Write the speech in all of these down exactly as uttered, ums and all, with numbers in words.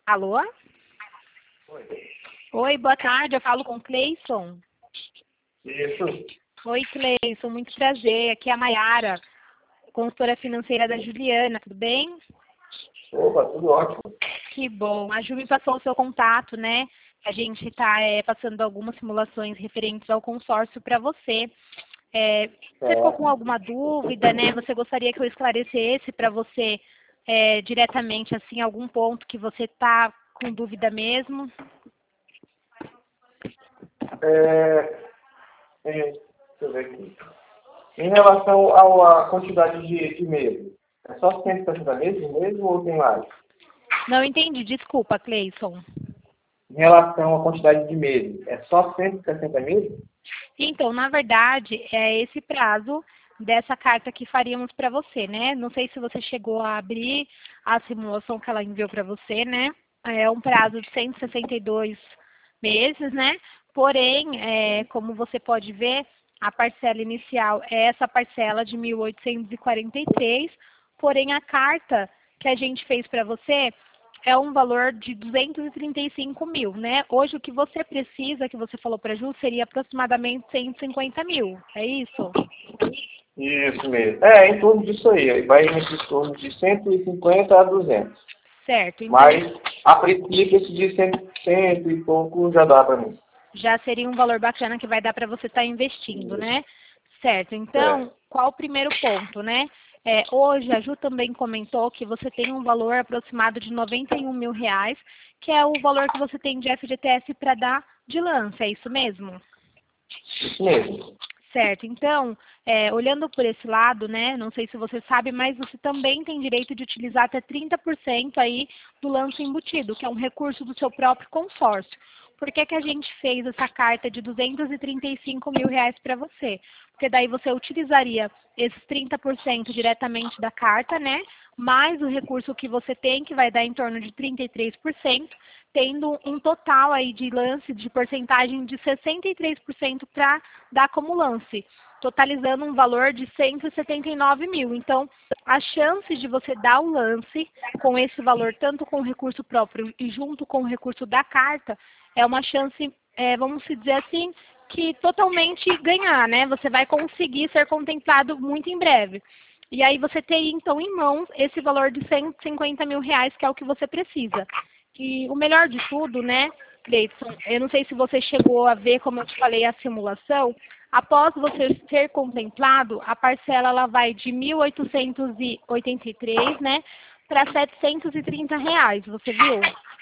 Alô? Oi. Oi, boa tarde. Eu falo com o Cleison. Isso. Oi, Cleison. Muito prazer. Aqui é a Maiara, consultora financeira da Juliana. Tudo bem? Opa, tudo ótimo. Que bom. A Ju me passou o seu contato, né? A gente está é, passando algumas simulações referentes ao consórcio para você. É, você ficou com É, alguma dúvida, né? Você gostaria que eu esclarecesse para você é, diretamente, assim, algum ponto que você está com dúvida mesmo? é, é, deixa eu ver aqui. Em relação ao- à quantidade de, de meses, é só cento e sessenta meses mesmo ou tem mais? Não entendi. Desculpa, Cleison. Em relação à quantidade de meses, é só cento e sessenta meses? Então, na verdade, é esse prazo dessa carta que faríamos para você, né? Não sei se você chegou a abrir a simulação que ela enviou para você, né? É um prazo de cento e sessenta e dois meses, né? Porém, é, como você pode ver, a parcela inicial é essa parcela de mil oitocentos e quarenta e três, porém a carta que a gente fez para você é um valor de duzentos e trinta e cinco mil, né? Hoje o que você precisa, que você falou para a Ju, seria aproximadamente cento e cinquenta mil, é isso? Isso mesmo. É, em torno disso aí. Vai em torno de cento e cinquenta a duzentos. Certo, então Mas, a princípio, esse de cem, cento e pouco já dá para mim. já seria um valor bacana que vai dar para você estar investindo, Isso. né? Certo, É. então, qual o primeiro ponto, né? É, hoje a Ju também comentou que você tem um valor aproximado de noventa e um mil reais, que é o valor que você tem de F G T S para dar de lance, é isso mesmo? Isso mesmo. Certo, então, é, olhando por esse lado, né, não sei se você sabe, mas você também tem direito de utilizar até trinta por cento aí do lance embutido, que é um recurso do seu próprio consórcio. Por que que a gente fez essa carta de duzentos e trinta e cinco mil reais para você? Porque daí você utilizaria esses trinta por cento diretamente da carta, né, mais o recurso que você tem, que vai dar em torno de trinta e três por cento, tendo um total aí de lance de porcentagem de sessenta e três por cento para dar como lance, totalizando um valor de cento e setenta e nove mil. Então, a chance de você dar o lance com esse valor, tanto com o recurso próprio e junto com o recurso da carta, é uma chance, é, vamos dizer assim, que totalmente ganhar, né? Você vai conseguir ser contemplado muito em breve. E aí você tem, então, em mãos esse valor de cento e cinquenta mil reais, que é o que você precisa. E o melhor de tudo, né, Cleiton, eu não sei se você chegou a ver, como eu te falei, a simulação. Após você ser contemplado, a parcela ela vai de mil oitocentos e oitenta e três, né, para setecentos e trinta reais, você viu?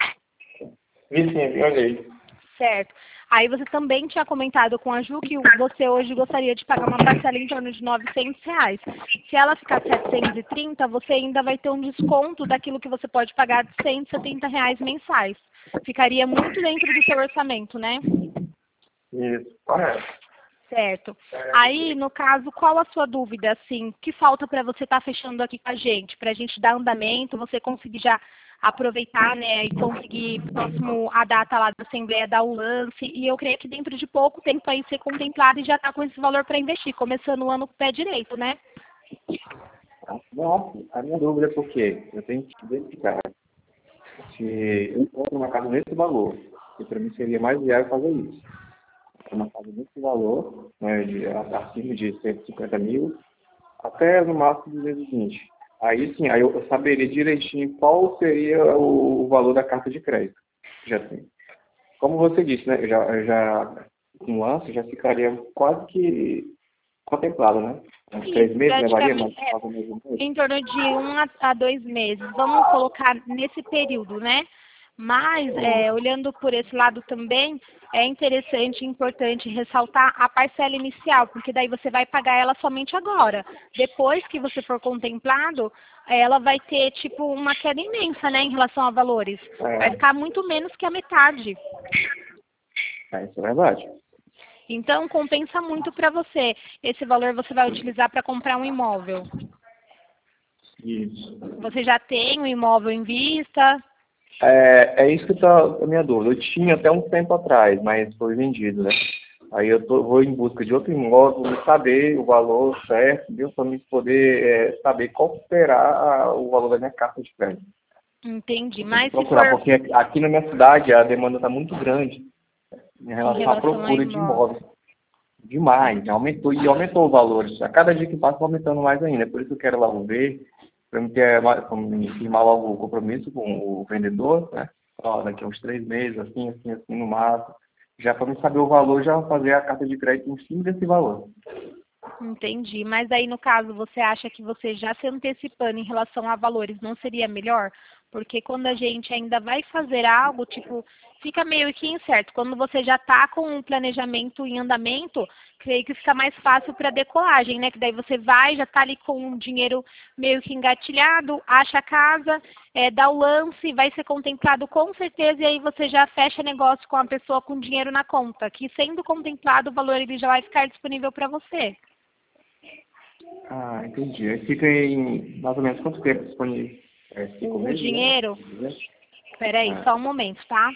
Vi sim, olhei. Certo. Aí você também tinha comentado com a Ju que você hoje gostaria de pagar uma parcela em torno de novecentos reais. Se ela ficar setecentos e trinta, você ainda vai ter um desconto daquilo que você pode pagar de cento e setenta reais mensais. Ficaria muito dentro do seu orçamento, né? Isso, correto. Certo. Aí, no caso, qual a sua dúvida, assim, o que falta para você estar fechando aqui com a gente? Para a gente dar andamento, você conseguir já aproveitar, né, e conseguir próximo a data lá da Assembleia dar o lance, e eu creio que dentro de pouco tempo aí ser contemplado e já tá com esse valor para investir, começando o ano com o pé direito, né? Nossa, a minha dúvida é por quê? Eu tenho que identificar se eu compro uma casa nesse valor, que para mim seria mais viável fazer isso. Uma casa nesse valor, né, de, acima de cento e cinquenta mil, até no máximo duzentos e vinte. Aí sim, aí eu saberia direitinho qual seria o, o valor da carta de crédito. Já tem. Como você disse, né? Eu já, eu já um lance já ficaria quase que contemplado, né? Uns três Isso, meses levaria, mas praticamente, é, quase mais um mês. em torno de um a, a dois meses. Vamos colocar nesse período, né? Mas, é, olhando por esse lado também, é interessante e importante ressaltar a parcela inicial, porque daí você vai pagar ela somente agora. Depois que você for contemplado, ela vai ter, tipo, uma queda imensa, né, em relação a valores. Vai É, ficar muito menos que a metade. é, isso é verdade. Então, compensa muito para você. Esse valor você vai utilizar para comprar um imóvel. Isso. Você já tem um imóvel em vista? É, é isso que está a minha dúvida. Eu tinha até um tempo atrás, mas foi vendido, né? Aí eu tô, vou em busca de outro imóvel, saber o valor certo, para mim poder é, saber qual será a- o valor da minha carta de crédito. Entendi. Eu tenho que Mas se procurar, for porque aqui aqui na minha cidade a demanda está muito grande em em relação à relação a procura de imóvel. imóveis. Demais, aumentou e aumentou os valores. A cada dia que passa, vai aumentando mais ainda. Por isso que eu quero logo ver, para me, ter, pra me firmar logo o compromisso com o vendedor, né? Ó, daqui a uns três meses, assim, assim, assim, no máximo. Já para me saber o valor, já fazer a carta de crédito em cima desse valor. Entendi. Mas aí, no caso, você acha que você já se antecipando em relação a valores não seria melhor? Porque quando a gente ainda vai fazer algo, tipo, fica meio que incerto. Quando você já está com um planejamento em andamento, creio que fica mais fácil para decolagem, né? Que daí você vai, já está ali com o dinheiro meio que engatilhado, acha a casa, é, dá o lance, vai ser contemplado com certeza, e aí você já fecha negócio com a pessoa com dinheiro na conta, que sendo contemplado, o valor ele já vai ficar disponível para você. Ah, entendi. Aí fica em mais ou menos quanto tempo disponível? É, cinco O, o meses, né? dinheiro, peraí, Ah, só um momento, tá?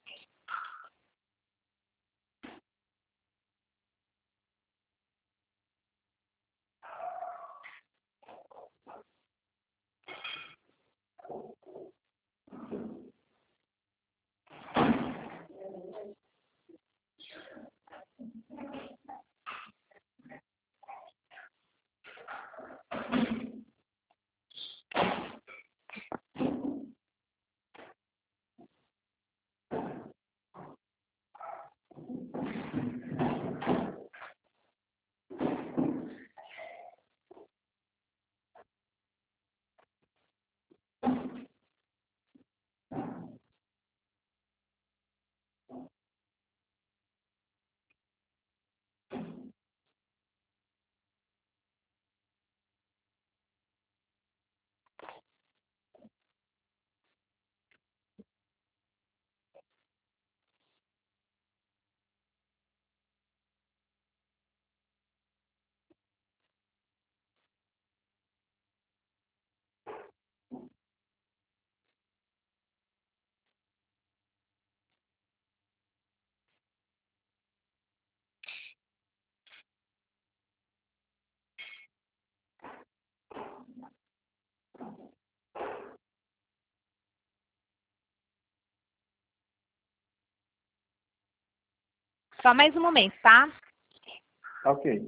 Só mais um momento, tá? ok.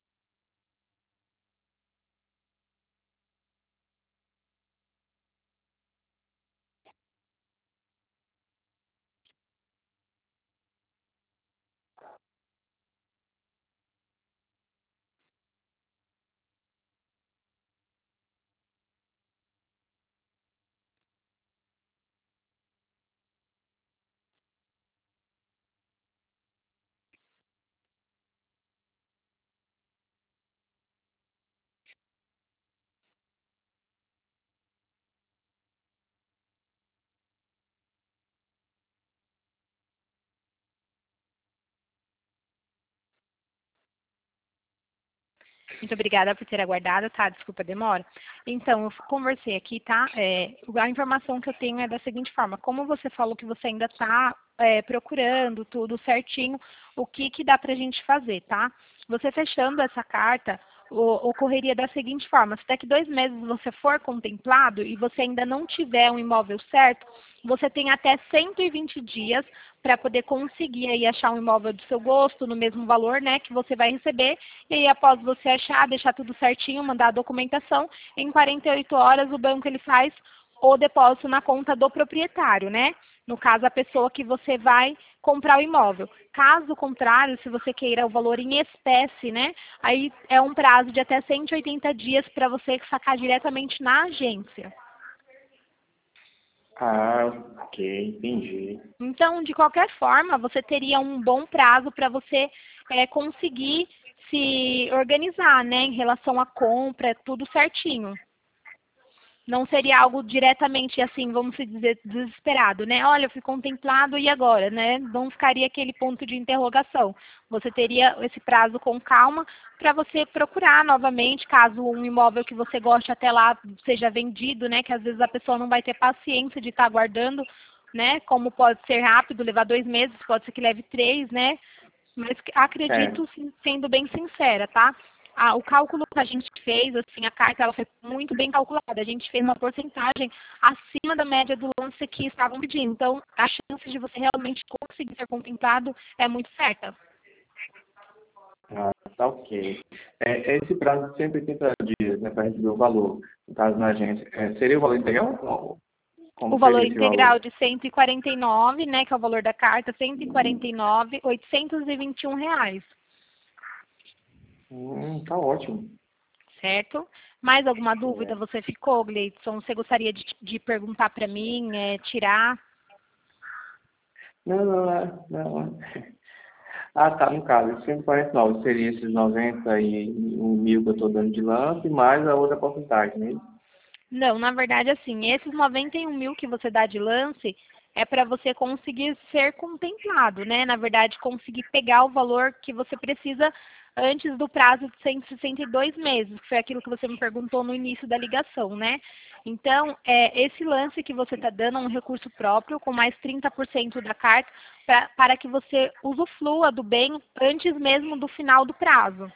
Muito obrigada por ter aguardado, tá? Desculpa a demora. Então, eu conversei aqui, tá? É, a informação que eu tenho é da seguinte forma. Como você falou que você ainda está é, procurando tudo certinho, o que, que dá para a gente fazer, tá? Você fechando essa carta, o- ocorreria da seguinte forma. Se daqui dois meses você for contemplado e você ainda não tiver um imóvel certo, você tem até cento e vinte dias para poder conseguir aí achar um imóvel do seu gosto, no mesmo valor, né, que você vai receber. E aí, após você achar, deixar tudo certinho, mandar a documentação, em quarenta e oito horas o banco ele faz o depósito na conta do proprietário, né? No caso, a pessoa que você vai comprar o imóvel. Caso contrário, se você queira o valor em espécie, né? Aí é um prazo de até cento e oitenta dias para você sacar diretamente na agência. Ah, ok, entendi. Então, de qualquer forma, você teria um bom prazo para você é, conseguir se organizar, né, em relação à compra, tudo certinho. Não seria algo diretamente assim, vamos dizer, desesperado, né? Olha, eu fui contemplado e agora, né? Não ficaria aquele ponto de interrogação. Você teria esse prazo com calma para você procurar novamente, caso um imóvel que você goste até lá seja vendido, né? Que às vezes a pessoa não vai ter paciência de estar aguardando, né? Como pode ser rápido, levar dois meses, pode ser que leve três, né? Mas É, acredito, sendo bem sincera, tá? Ah, o cálculo que a gente fez, assim, a carta ela foi muito bem calculada. A gente fez uma porcentagem acima da média do lance que estavam pedindo. Então, a chance de você realmente conseguir ser contemplado é muito certa. Ah, tá ok. É, esse prazo de cento e oitenta dias, né, para receber o valor, no caso na agência, é, seria o valor integral? Como O como valor seria esse integral valor? de cento e quarenta e nove, né, que é o valor da carta, cento e quarenta e nove mil oitocentos e vinte e um reais, Hum, tá ótimo. certo? Mais alguma dúvida É. você ficou, Gleidson? Você gostaria de, de perguntar para mim, é, tirar? Não, não, não, não. Ah, tá, no caso, cento e quarenta e nove seria esses noventa e um mil que eu estou dando de lance, mais a outra porcentagem, né? Não, na verdade, assim, esses noventa e um mil que você dá de lance é para você conseguir ser contemplado, né? Na verdade, conseguir pegar o valor que você precisa antes do prazo de cento e sessenta e dois meses, que foi aquilo que você me perguntou no início da ligação, né? Então, é, esse lance que você está dando é um recurso próprio, com mais trinta por cento da carta, pra, para que você usufrua do bem antes mesmo do final do prazo.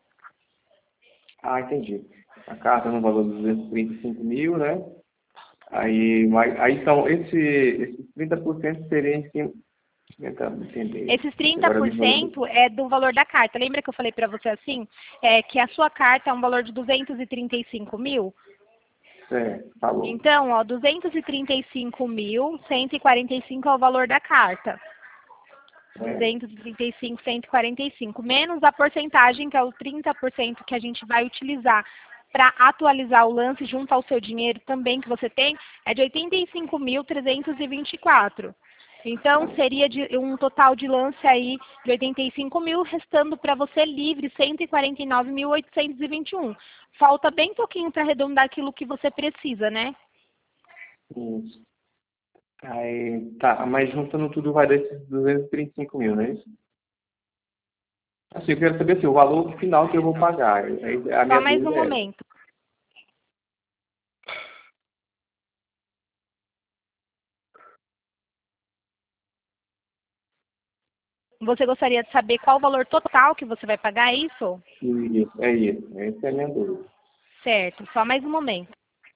Ah, entendi. A carta no valor de duzentos e trinta e cinco mil, né? Aí, mas, aí então, esse, esses trinta por cento seria em cima. Tentando entender. Esses Isso trinta agora por me falou. cento é do valor da carta. Lembra que eu falei para você assim? É, que a sua carta é um valor de duzentos e trinta e cinco mil? Certo, falou. Então, ó, duzentos e trinta e cinco mil, cento e quarenta e cinco é o valor da carta. É. duzentos e trinta e cinco, cento e quarenta e cinco, menos a porcentagem, que é o trinta por cento que a gente vai utilizar para atualizar o lance junto ao seu dinheiro também que você tem, é de oitenta e cinco mil, trezentos e vinte e quatro. Então, seria de um total de lance aí de oitenta e cinco mil, restando para você livre cento e quarenta e nove mil, oitocentos e vinte e um. Falta bem pouquinho para arredondar aquilo que você precisa, né? Isso. Aí, tá, mas juntando tudo vai dar esses duzentos e trinta e cinco mil, não é isso? Assim, eu quero saber assim, o valor final que eu vou pagar. Aí, a Só minha mais um dúvida é essa. momento. Você gostaria de saber qual o valor total que você vai pagar, é isso? Isso, é isso. Essa é a minha dúvida. Certo, só mais um momento.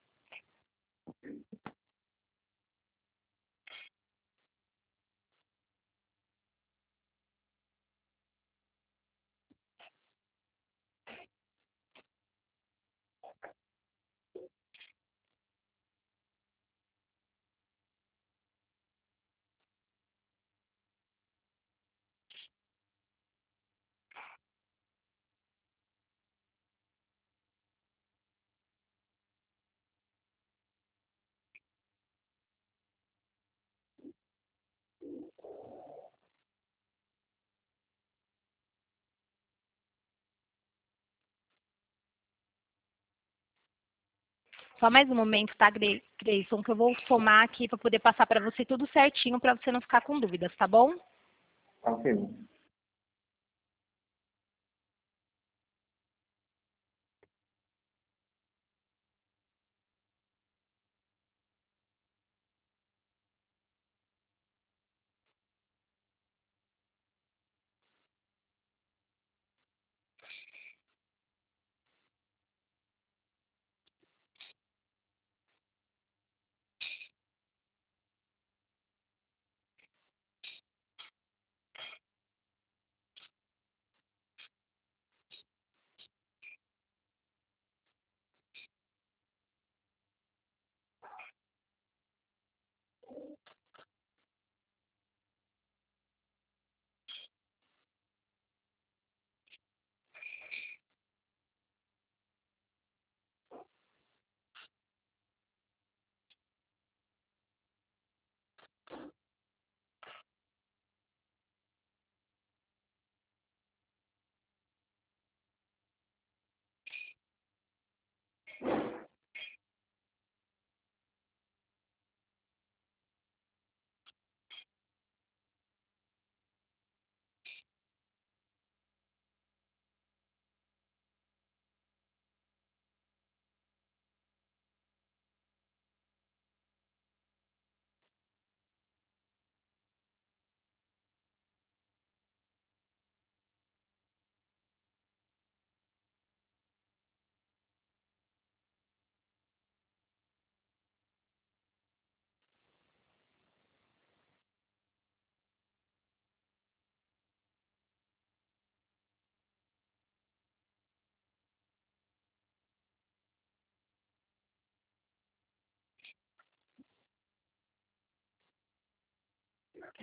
Só mais um momento, tá, Gre- Grayson, que eu vou somar aqui para poder passar para você tudo certinho, para você não ficar com dúvidas, tá bom? Tá ok.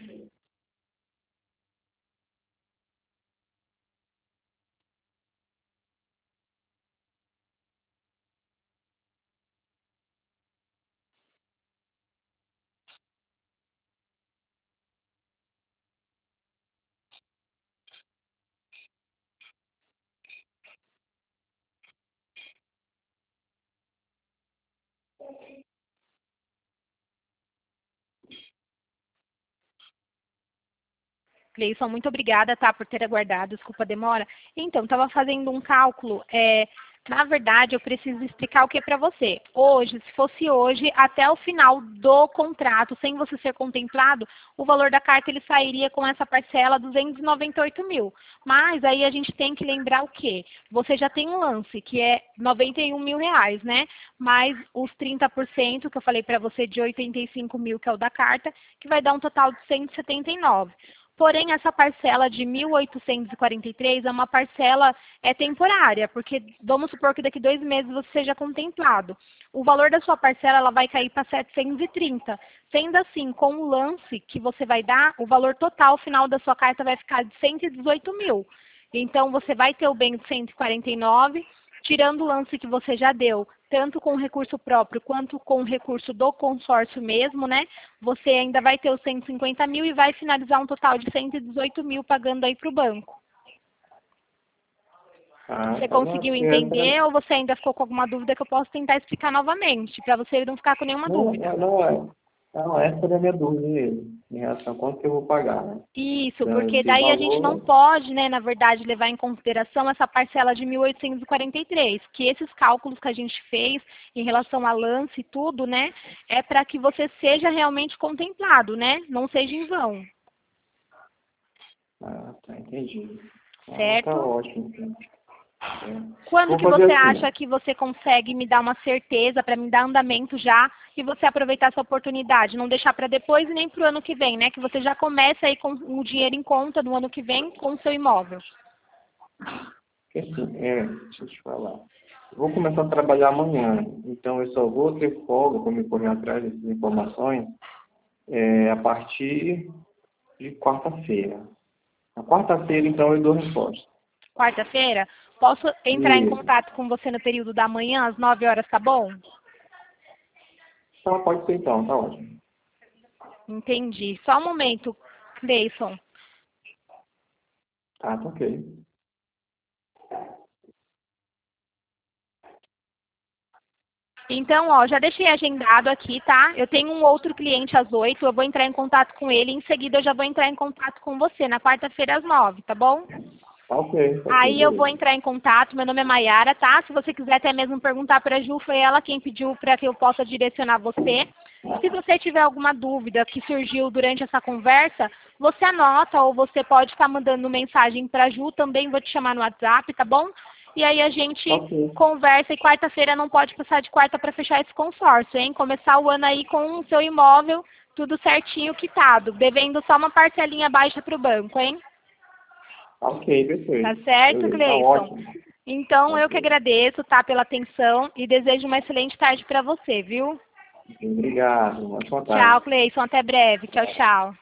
Cleison, muito obrigada, tá, por ter aguardado, desculpa a demora. Então, estava fazendo um cálculo, é, na verdade, eu preciso explicar o que para você. Hoje, se fosse hoje, até o final do contrato, sem você ser contemplado, o valor da carta ele sairia com essa parcela duzentos e noventa e oito mil. Mas aí a gente tem que lembrar o quê? Você já tem um lance, que é noventa e um mil reais, né? Mais os trinta por cento que eu falei para você de oitenta e cinco mil, que é o da carta, que vai dar um total de cento e setenta e nove. Porém, essa parcela de mil oitocentos e quarenta e três é uma parcela é, temporária, porque vamos supor que daqui a dois meses você seja contemplado. O valor da sua parcela ela vai cair para setecentos e trinta. Sendo assim, com o lance que você vai dar, o valor total final da sua carta vai ficar de cento e dezoito mil. Então, você vai ter o bem de cento e quarenta e nove, tirando o lance que você já deu, tanto com recurso próprio quanto com recurso do consórcio mesmo, né? Você ainda vai ter os cento e cinquenta mil e vai finalizar um total de cento e dezoito mil pagando aí para o banco. Ah, Você tá, conseguiu não, é, entender ou você ainda ficou com alguma dúvida que eu posso tentar explicar novamente, para você não ficar com nenhuma não, dúvida? não, não, é, não, essa é a minha dúvida mesmo, em relação a quanto que eu vou pagar, né? Isso, Então, porque esse daí a gente não valor, pode, né, na verdade, levar em consideração essa parcela de mil oitocentos e quarenta e três, que esses cálculos que a gente fez em relação a lance e tudo, né, é para que você seja realmente contemplado, né, não seja em vão, ah, tá, entendi. Ah, tá certo? ótimo, então. É. Quando Vou que fazer você assim, acha que você consegue me dar uma certeza para me dar andamento já e você aproveitar essa oportunidade? Não deixar para depois e nem para o ano que vem, né? Que você já comece aí com o dinheiro em conta no ano que vem com o seu imóvel. porque assim, é, deixa eu te falar. Eu vou começar a trabalhar amanhã, então eu só vou ter folga para me correr atrás dessas informações é, a partir de quarta-feira. Na quarta-feira, então, eu dou resposta. Quarta-feira, posso entrar em E contato com você no período da manhã, às nove horas, tá bom? tá, pode ser então, tá ótimo. Entendi. Só um momento, Cleison. Ah, tá ok. Então, ó, já deixei agendado aqui, tá? Eu tenho um outro cliente às oito, eu vou entrar em contato com ele, em seguida eu já vou entrar em contato com você, na quarta-feira às nove, tá bom? Tá ok, tá ok, Aí eu vou beleza. entrar em contato, meu nome é Maiara, tá? Se você quiser até mesmo perguntar para a Ju, foi ela quem pediu para que eu possa direcionar você. Se você tiver alguma dúvida que surgiu durante essa conversa, você anota ou você pode estar mandando mensagem para a Ju, também vou te chamar no WhatsApp, tá bom? E aí a Tá gente ok. conversa e quarta-feira não pode passar de quarta para fechar esse consórcio, hein? Começar o ano aí com o seu imóvel, tudo certinho quitado, devendo só uma parcelinha baixa para o banco, hein? Tá ok, Tá perfeito. certo, Beleza, tá Gleison? ótimo. Então, eu que Ok. agradeço, tá, pela atenção e desejo uma excelente tarde para você, viu? Obrigado, uma ótima Tchau, tarde. Cleison. Até breve. Tchau, tchau.